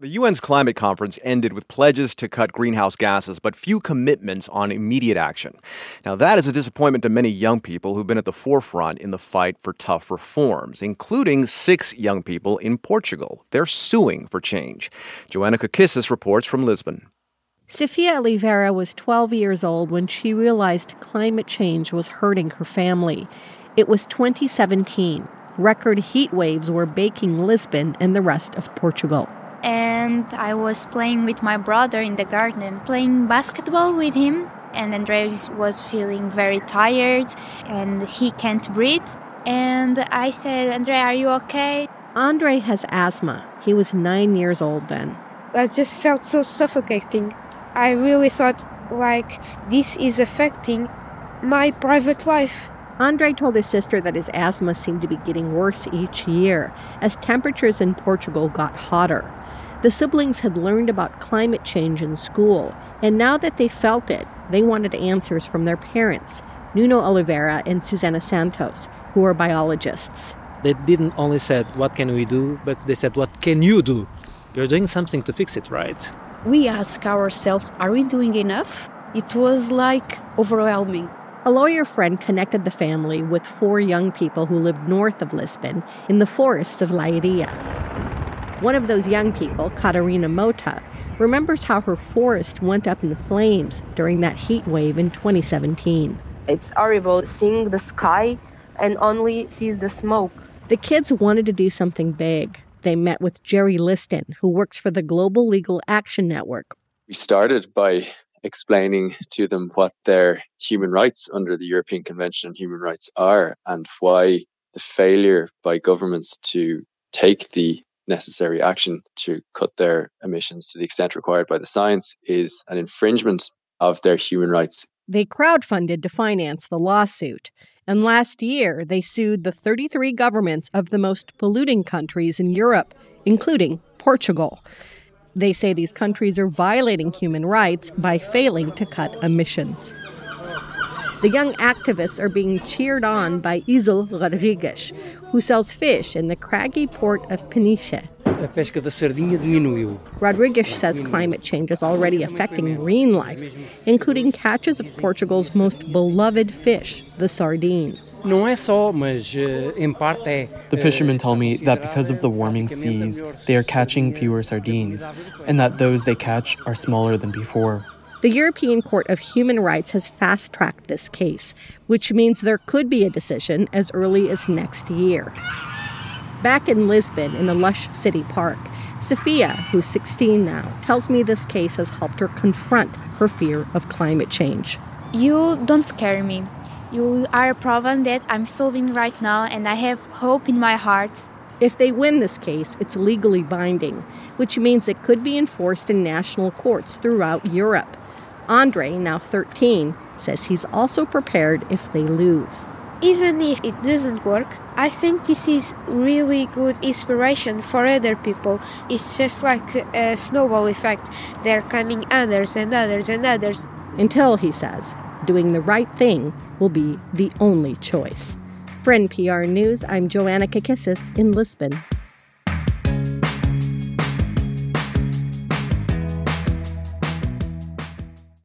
The UN's climate conference ended with pledges to cut greenhouse gases, but few commitments on immediate action. Now, that is a disappointment to many young people who've been at the forefront in the fight for tough reforms, including 6 young people in Portugal. They're suing for change. Joanna Kakissis reports from Lisbon. Sofia Oliveira was 12 years old when she realized climate change was hurting her family. It was 2017. Record heat waves were baking Lisbon and the rest of Portugal. And I was playing with my brother in the garden, playing basketball with him. And Andres was feeling very tired and he can't breathe. And I said, Andre, are you okay? Andre has asthma. He was 9 years old then. I just felt so suffocating. I really thought, this is affecting my private life. Andre told his sister that his asthma seemed to be getting worse each year as temperatures in Portugal got hotter. The siblings had learned about climate change in school, and now that they felt it, they wanted answers from their parents, Nuno Oliveira and Susana Santos, who are biologists. They didn't only say, what can we do, but they said, what can you do? You're doing something to fix it, right? We ask ourselves, are we doing enough? It was overwhelming. A lawyer friend connected the family with 4 young people who lived north of Lisbon in the forests of Leiria. One of those young people, Catarina Mota, remembers how her forest went up in flames during that heat wave in 2017. It's horrible seeing the sky and only sees the smoke. The kids wanted to do something big. They met with Jerry Liston, who works for the Global Legal Action Network. We started by explaining to them what their human rights under the European Convention on Human Rights are and why the failure by governments to take the necessary action to cut their emissions to the extent required by the science is an infringement of their human rights. They crowdfunded to finance the lawsuit. And last year, they sued the 33 governments of the most polluting countries in Europe, including Portugal. They say these countries are violating human rights by failing to cut emissions. The young activists are being cheered on by Isol Rodrigues, who sells fish in the craggy port of Peniche. Rodrigues says climate change is already affecting marine life, including catches of Portugal's most beloved fish, the sardine. The fishermen tell me that because of the warming seas, they are catching fewer sardines, and that those they catch are smaller than before. The European Court of Human Rights has fast-tracked this case, which means there could be a decision as early as next year. Back in Lisbon, in a lush city park, Sofia, who's 16 now, tells me this case has helped her confront her fear of climate change. You don't scare me. You are a problem that I'm solving right now, and I have hope in my heart. If they win this case, it's legally binding, which means it could be enforced in national courts throughout Europe. Andre, now 13, says he's also prepared if they lose. Even if it doesn't work, I think this is really good inspiration for other people. It's just like a snowball effect. They're coming others and others and others. Until, he says, doing the right thing will be the only choice. For NPR News, I'm Joanna Kakissis in Lisbon.